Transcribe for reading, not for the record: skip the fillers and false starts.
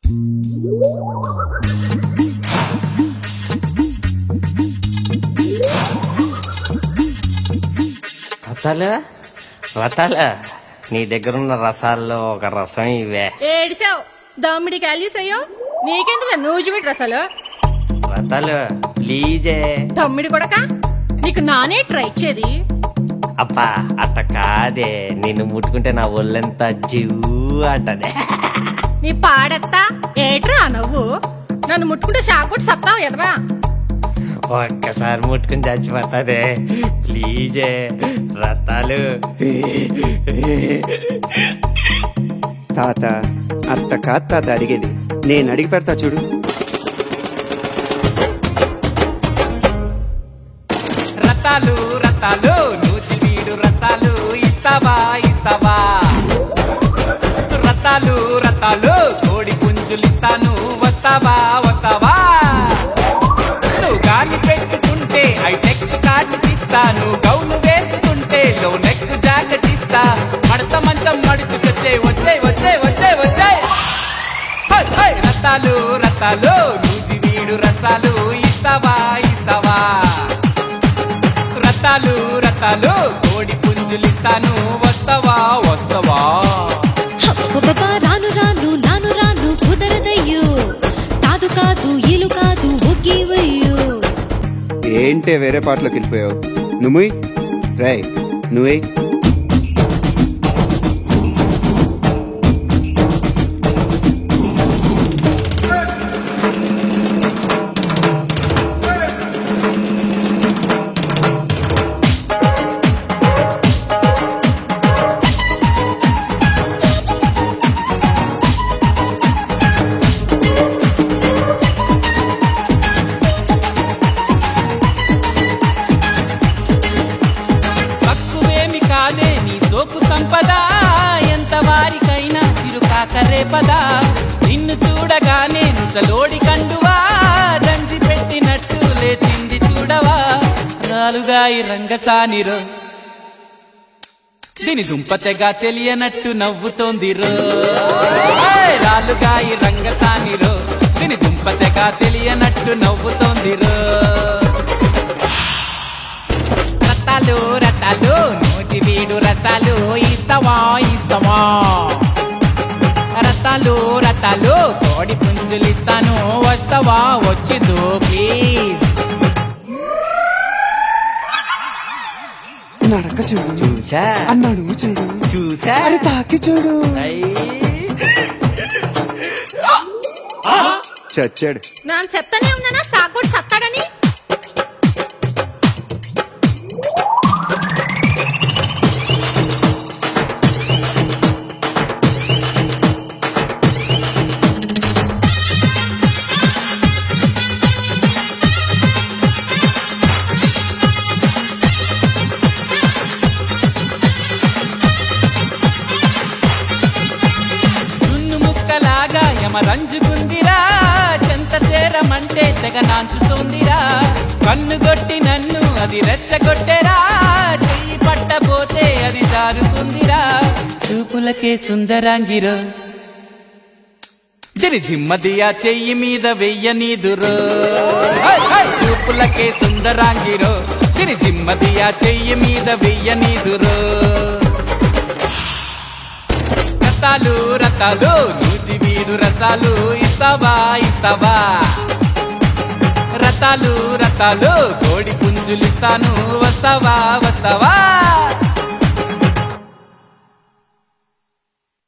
రతాలు రతాలు నీ దగ్గరున్న రసాల్లో ఒక రసం ఇవే. ఏడిసావు దమ్మిడి క్యాలీస్ అయ్యో, నీకెందుకు నూజిబెట్టి రసాలు. రతాలు ప్లీజే. తమ్మిడి కొడక, నీకు నానే ట్రై ఇచ్చేది. అబ్బా అట్ట కాదే, నిన్ను ముట్టుకుంటే నా ఒళ్ళంతా జివ్వు అంటదే. నీ పాడెత్తా ఏట్రా నువ్వు, నన్ను ముట్టుకుంటే షాకొట్టి సత్తావు ఎదవా. ఒక్కసారి ముట్టుకుని చచ్చిపోతాదే ప్లీజే రతాలు. తాత అట్ట కాదు తాత అడిగేది, నేను అడిగి పెడతా చూడు. రతాలు రతాలు నూజివీడు రతాలు ఇస్తావా ఇస్తావా. రతాలు రతాలు కోడి పుంజులిస్తాను వస్తావా వస్తావా. నువ్వు గాలి పెట్టుకుంటే హైటెక్స్ కార్డు ఇస్తాను, గౌను వేసుకుంటే లో నెక్ జాకెట్ ఇస్తా. మడత మంచం మడుచుకొచ్చే వచ్చే వచ్చే వచ్చే వచ్చే. రతాలు రతాలు నూజివీడు రసాలు ఇస్తావా ఇస్తావా. రతాలు రతాలు కోడి పుంజులిస్తాను వస్తావా వస్తావా. రాను రాను నాను రాను కుదరదయ్యో, కాదు కాదు ఇలు కాదు ఒగ్గివయ్యో. ఏంటే వేరే పాటలోకి వెళ్ళిపోయావు నువ్వు? రాయ్ నువ్వే. కాదే నీ సోకు సంపద, ఎంత వారికైనా చిరుకాకరే పద. నిన్ను చూడగానే ముసలోడి కండువా, దంచి పెట్టినట్టు లేచింది చూడవా. రాలుగాయి రంగసానిరో, దీని దుంపతెగా తెలియనట్టు నవ్వుతోందిరో. రాలుగాయి రంగసానిరో, దీని దుంపతెగా తెలియనట్టు నవ్వుతోందిరో. రతాలు రతాలు నూజివీడు రసాలు ఇస్తావా ఇస్తావా. రతాలు రతాలు కోడి పుంజులిస్తాను వస్తావా వచ్చిందు ప్లీజ్. నడక చూడు చూసా అన్నాడు చూడు చూసా అరే తాకి చూడు. చచ్చాడు. నేను చెప్తానే ఉన్నానా షాకొట్టి సత్తాడని. రంజుకుందిరా, చెంత చేరమంటే తెగ నాంచుతోందిరా. కన్నుగొట్టి నన్ను అది రెచ్చగొట్టెరా, చెయ్యి పట్టబోతే అది జారుకుందిరా. చూపులకే సుందరాంగిరో, దిరి జిమ్మదియా చెయ్యి మీద వెయ్యనీదురో. చూపులకే సుందరాంగిరో, దిరి జిమ్మదియా చెయ్యి మీద వెయ్యనీదురో. రతాలు రతాలు నూజివీడు రసాలు ఇస్తావా ఇస్తావా. రతాలు రతాలు కోడి పుంజులిస్తాను వస్తావా వస్తావా.